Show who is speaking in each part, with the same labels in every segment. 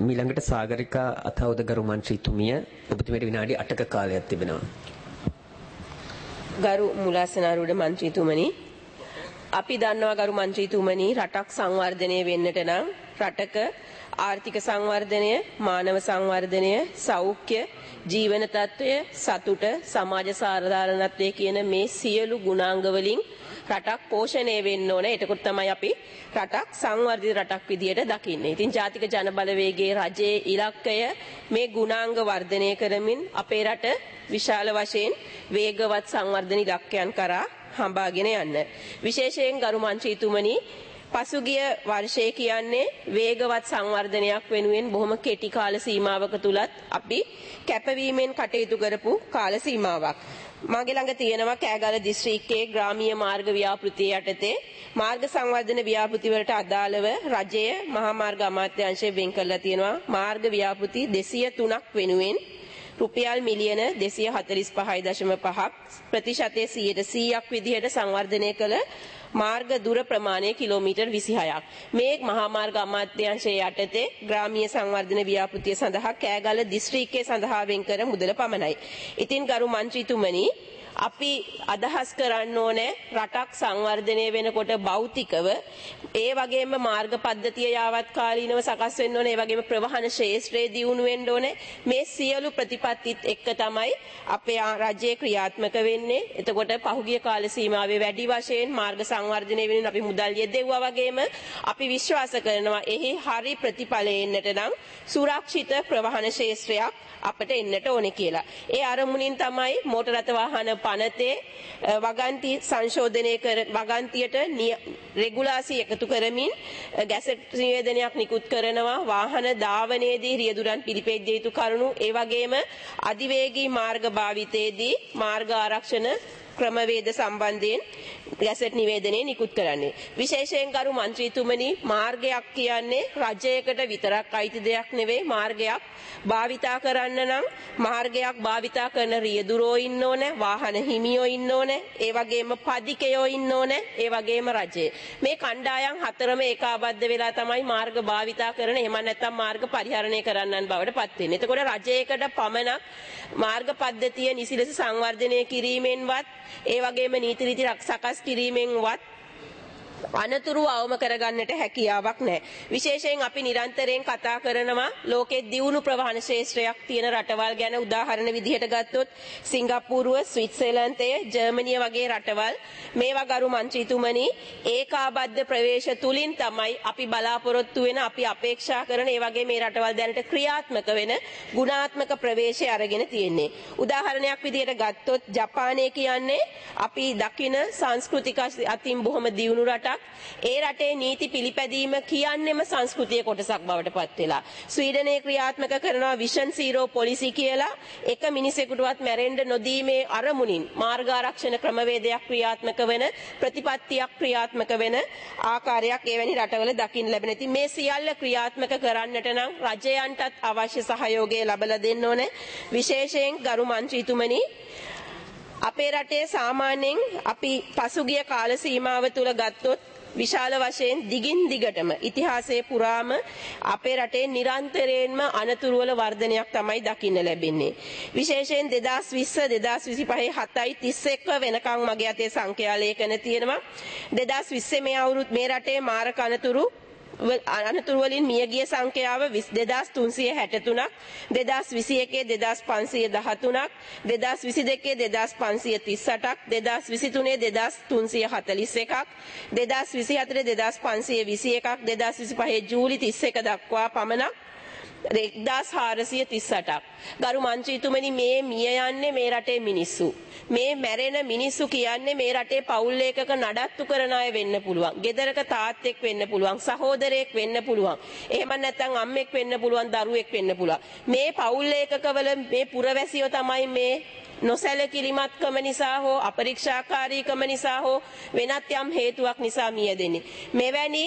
Speaker 1: මීළඟට සාගරිකා අතවද ගරු මන්ත්‍රීතුමිය ඔබතුමියට විනාඩි 8ක කාලයක් තිබෙනවා.
Speaker 2: ගරු මුලාසනාරූඪ මන්ත්‍රීතුමනි, අපි දන්නවා ගරු මන්ත්‍රීතුමනි, රටක් සංවර්ධනය වෙන්නට නම් රටක ආර්ථික සංවර්ධනය, මානව සංවර්ධනය, සෞඛ්‍ය, ජීවන තත්ත්වය, සතුට, සමාජ සාධාරණත්වය කියන මේ සියලු ගුණාංග වලින් රටක් පෝෂණය වෙන්න ඕන. එතකොට තමයි අපි රටක් සංවර්ධිත රටක් විදියට දකින්නේ. ඉතින් ජාතික ජන බලවේගයේ රජයේ ඉලක්කය මේ ගුණාංග වර්ධනය කරමින් අපේ රට විශාල වශයෙන් වේගවත් සංවර්ධන ඉලක්කයන් කරා හඹාගෙන යන්න. විශේෂයෙන් ගරු මන්ත්‍රීතුමනි, පසුගිය වර්ෂයේ කියන්නේ වේගවත් සංවර්ධනයක් වෙනුවෙන් බොහොම කෙටි කාල සීමාවක තුලත් අපි කැපවීමෙන් කටයුතු කරපු කාල සීමාවක්. මගේ ළඟ තියෙනවා කෑගල දිස්ත්‍රික්කයේ ග්‍රාමීය මාර්ග ව්‍යාපෘතිය යටතේ මාර්ග සංවර්ධන ව්‍යාපෘති වලට අදාළව රජය මහා මාර්ග අමාත්‍යාංශය වෙන් කරලා තියෙනවා මාර්ග ව්‍යාපෘති 203ක් වෙනුවෙන් රුපියල් මිලියන 245.5ක් ප්‍රතිශතයේ 100%ක් විදිහට සංවර්ධනය කළ මාර්ග දුර ප්‍රමාණය කිලෝමීටර් 26ක්. මේ මහා මාර්ග අමාත්‍යාංශය යටතේ ග්‍රාමීය සංවර්ධන ව්‍යාපෘතිය සඳහා කෑගල දිස්ත්‍රික්කයේ සඳහා වෙන් කර මුදල පමණයි. ඉතින් ගරු මන්ත්‍රීතුමනි, අපි අදහස් කරන්න ඕනේ රටක් සංවර්ධනය වෙනකොට භෞතිකව ඒ වගේම මාර්ග පද්ධතිය යාවත් කාලීනව සකස් වෙන්න ඕනේ. ඒ වගේම ප්‍රවාහන ශාස්ත්‍රයේ දියුණු වෙන්න ඕනේ. මේ සියලු ප්‍රතිපත්තිත් එක්ක තමයි අපේ රජයේ ක්‍රියාත්මක වෙන්නේ. එතකොට පහුගිය කාල සීමාවේ වැඩි වශයෙන් මාර්ග සංවර්ධනය වෙනුවෙන් අපි මුදල් යෙදෙව්වා වගේම අපි විශ්වාස කරනවා එහි හරි ප්‍රතිඵලය එන්නට නම් සුරක්ෂිත ප්‍රවාහන ශාස්ත්‍රයක් අපට එන්නට ඕනේ කියලා. ඒ අරමුණින් තමයි මෝටර රථ වාහන පනතේ වගන්ති සංශෝධනය කර වගන්තියට රෙගුලාසි එකතු කරමින් ගැසට් නිවේදනයක් නිකුත් කරනවා. වාහන ධාවනයේදී රියදුරන් පිළිපෙද්දිය යුතු කරුණු, ඒ වගේම අධිවේගී මාර්ග භාවිතයේදී මාර්ග ආරක්ෂණ ක්‍රමවේද සම්බන්ධයෙන් ගැසට් නිවේදනයේ නිකුත් කරන්නේ. විශේෂයෙන් ගරු මන්ත්‍රීතුමනි, මාර්ගයක් කියන්නේ රජයකට විතරක් අයිති දෙයක් නෙවෙයි. මාර්ගයක් භාවිතා කරන්න නම් මාර්ගයක් භාවිතා කරන රියදුරෝ ඉන්න ඕනේ, වාහන හිමියෝ ඉන්න ඕනේ, ඒ වගේම පදිකයෝ ඉන්න ඕනේ, ඒ වගේම රජය. මේ කණ්ඩායම් හතරම ඒකාබද්ධ වෙලා තමයි මාර්ග භාවිතා කරන, එහෙම නැත්නම් මාර්ග පරිහරණය කරන්නන් බවට පත් වෙන්නේ. එතකොට රජයකට පමණක් මාර්ග පද්ධතිය නිසි ලෙස සංවර්ධනය කිරීමෙන්වත් ඒ වගේම නීති රීති සකස් කිරීමෙන්වත් අනතුරු අවම කරගන්නට හැකියාවක් නැහැ. විශේෂයෙන් අපි නිරන්තරයෙන් කතා කරනවා ලෝකයේ දියුණු ප්‍රවාහන ශාස්ත්‍රයක් තියෙන රටවල් ගැන. උදාහරණ විදිහට ගත්තොත් සිංගප්පූරුව, ස්විට්සර්ලන්තය, ජර්මනිය වගේ රටවල්. මේවා ගරු මන්ත්‍රීතුමනි, ඒකාබද්ධ ප්‍රවේශ තුලින් තමයි අපි බලාපොරොත්තු වෙන, අපි අපේක්ෂා කරන, ඒ වගේ මේ රටවල් දැනට ක්‍රියාත්මක වෙන ගුණාත්මක ප්‍රවේශය අරගෙන තියෙන්නේ. උදාහරණයක් විදිහට ගත්තොත් ජපානය කියන්නේ අපි දකින සංස්කෘතික අතින් බොහොම දියුණු රටක්. ඒ රටේ නීති පිළිපැදීම කියන්නේම සංස්කෘතිය කොටසක් බවට පත් වෙලා. ස්වීඩනයේ ක්‍රියාත්මක කරනවා විෂන් 0 පොලිසි කියලා. එක මිනිසෙකුටවත් මැරෙන්න නොදීමේ අරමුණින් මාර්ග ආරක්ෂණ ක්‍රමවේදයක් ක්‍රියාත්මක වෙන, ප්‍රතිපත්තියක් ක්‍රියාත්මක වෙන ආකාරයක් එවැනි රටවල දකින්න ලැබෙන. ඉතින් මේ සියල්ල ක්‍රියාත්මක කරන්නට නම් රජයන්ටත් අවශ්‍ය සහයෝගය ලබා දෙන්න ඕනේ. විශේෂයෙන් ගරු මන්ත්‍රීතුමනි, අපේ රටේ සාමාන්‍යයෙන් අපි පසුගිය කාල සීමාව තුල ගත්තොත් විශාල වශයෙන් දිගින් දිගටම ඉතිහාසයේ පුරාම අපේ රටේ නිරන්තරයෙන්ම අනතුරු වල වර්ධනයක් තමයි දකින්න ලැබෙන්නේ. විශේෂයෙන් 2020 2025 7යි 31 වෙනකන් මගේ අතේ සංඛ්‍යා ලේඛන තියෙනවා. 2020 මේ අවුරුදු මේ රටේ මාරක අනතුරු වලින් මියගිය සංඛ්‍යාව 2363ක්, 2021 2513ක්, 2022 2538ක්, 2023 2341ක්, 2024 2521ක්, 2025 ජූලි 31 දක්වා පමණක් 1438ක්. ගරු මන්ත්‍රීතුමනි, මේ මිය යන්නේ මේ රටේ මිනිස්සු. මේ මැරෙන මිනිස්සු කියන්නේ මේ රටේ පවුල් එකක නඩත්තු කරන අය වෙන්න පුළුවන්. ගෙදරක තාත්තෙක් වෙන්න පුළුවන්, සහෝදරයෙක් වෙන්න පුළුවන්. එහෙම නැත්නම් අම්මෙක් වෙන්න පුළුවන්, දරුවෙක් වෙන්න පුළුවන්. මේ පවුල් එකකවල මේ පුරවැසියෝ තමයි මේ නොසැලකිලිමත්කම නිසා හෝ අපරීක්ෂාකාරීකම නිසා හෝ වෙනත් යම් හේතුවක් නිසා මිය දෙන්නේ. මෙවැනි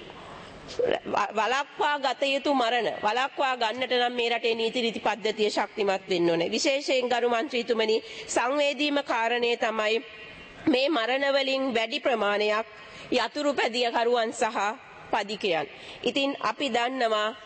Speaker 2: වලක්වා ගත යුතු මරණ වලක්වා ගන්නට නම් මේ රටේ නීති රීති පද්ධතිය ශක්තිමත් වෙන්න ඕනේ. විශේෂයෙන් ගරු මන්ත්‍රීතුමනි, සංවේදීම කාරණේ තමයි මේ මරණ වලින් වැඩි ප්‍රමාණයක් යතුරු පැදියකරුවන් සහ පදිකයන්. ඉතින් අපි දන්නවා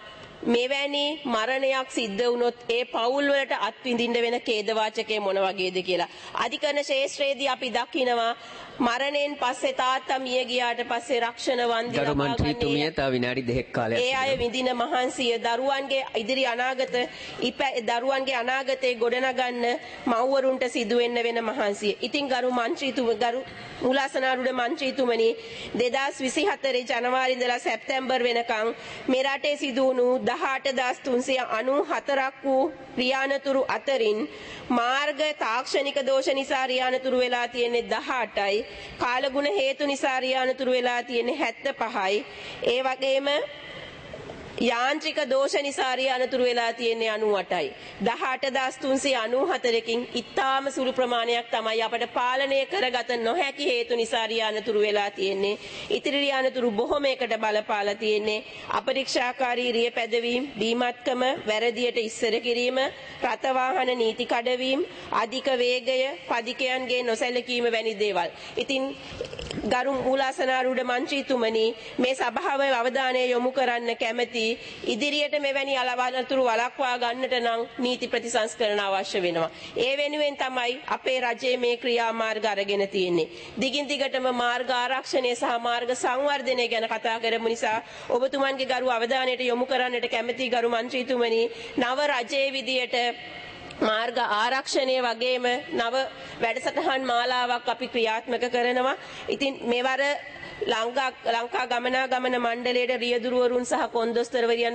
Speaker 2: මෙවැනි මරණයක් සිද්ධ වුණොත් ඒ පවුල් වලට අත්විඳින්න වෙන ඛේදවාචකේ මොන වගේද කියලා. අධිකරණ ශේෂ්ත්‍රයේදී අපි දකිනවා මරණයෙන් පස්සේ තාත්තා මිය ගියාට පස්සේ රක්ෂණ වන්දි
Speaker 1: ගරු මන්ත්‍රීතුමිය තව විනාඩි 2ක් කාලයක්
Speaker 2: ඒ අය විඳින මහන්සිය දරුවන්ගේ ඉදිරි දරුවන්ගේ අනාගතේ ගොඩනගන්න මව්වරුන්ට සිදු වෙන මහන්සිය. ඉතින් ගරු මුලාසනාරුඩ මන්ත්‍රීතුමනි 2024 ජනවාරි ඉඳලා සැප්තැම්බර් වෙනකන් මේ රටේ සිදු වුණු 18394ක් වූ රියානතුරු අතරින් මාර්ග තාක්ෂණික දෝෂ නිසා රියානතුරු වෙලා තියෙන්නේ 18යි. කාලගුණ හේතු නිසා රියානතුරු වෙලා තියෙන්නේ 75යි. ඒ වගේම යාන්ත්‍රික දෝෂ නිසා රියානතුරු වෙලා තියෙන්නේ 98යි. 18394කින් ඉතාම සුළු ප්‍රමාණයක් තමයි අපට පාලනය කරගත නොහැකි හේතු නිසා රියානතුරු වෙලා තියෙන්නේ. ඉතිරි රියානතුරු බොහොමයකට බලපාලා තියෙන්නේ අපරීක්ෂාකාරී රිය පැදවීම, බීමත්කම, වැරදියට ඉස්සර කිරීම, රථ වාහන නීති කඩවීම, අධික වේගය, පදිකයන්ගේ නොසැලකීම වැනි දේවල්. ඉතින් ගරු මූලාසනාරූඪ මන්ත්‍රීතුමනි මේ සභාව අවධානය යොමු කරන්න කැමැති ඉදිරියට මෙවැනි අලවලතුරු වළක්වා ගන්නට නම් නීති ප්‍රතිසංස්කරණ අවශ්‍ය වෙනවා. ඒ වෙනුවෙන් තමයි අපේ රජයේ මේ ක්‍රියාමාර්ග අරගෙන තියෙන්නේ. දිගින් දිගටම මාර්ග ආරක්ෂණය සහ මාර්ග සංවර්ධනය ගැන කතා කරමු නිසා ඔබතුමන්ගේ ගරු අවධානයට යොමු කරන්නට කැමැති ගරු මන්ත්‍රීතුමනි නව රජයේ විදියට මාර්ග ආරක්ෂණය වගේම නව වැඩසටහන් මාලාවක් අපි ක්‍රියාත්මක කරනවා. ඉතින් මෙවර ලංකා ගමනාගමන මණ්ඩලයේ රියදුරුවරුන් සහ කොන්දොස්තරවරුන්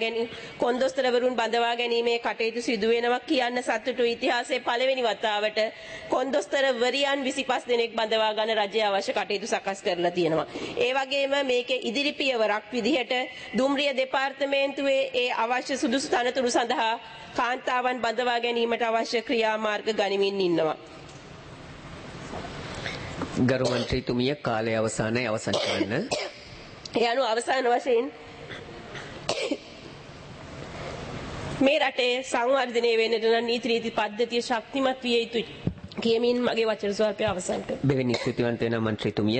Speaker 2: බඳවා ගැනීමේ කටයුතු සිදු වෙනවා කියන්න සතුටුයි. ඉතිහාසයේ පළවෙනි වතාවට කොන්දොස්තරවරියන් 25 දෙනෙක් බඳවා ගන්න රජය අවශ්‍ය කටයුතු සකස් කරලා තියෙනවා. ඒ වගේම මේකේ ඉදිරි පියවරක් විදිහට දුම්රිය දෙපාර්තමේන්තුවේ ඒ අවශ්‍ය සුදුසු තනතුරු සඳහා කාන්තාවන් බඳවා ගැනීමට අවශ්‍ය ක්‍රියාමාර්ග ගනිමින් ඉන්නවා.
Speaker 1: ගරු මන්ත්‍රීතුමිය කාලය අවසන් කරන්න.
Speaker 2: ඒ අනුව අවසාන වශයෙන් මේ රටේ සංවර්ධනය වෙන්නට නම් නීති රීති පද්ධතිය ශක්තිමත් විය යුතුයි කියමින් මගේ වචන ස්වල්පය අවසන් කරනවා.
Speaker 1: දෙවෙනි ස්තුතිවන්ත වෙන මන්ත්‍රීතුමිය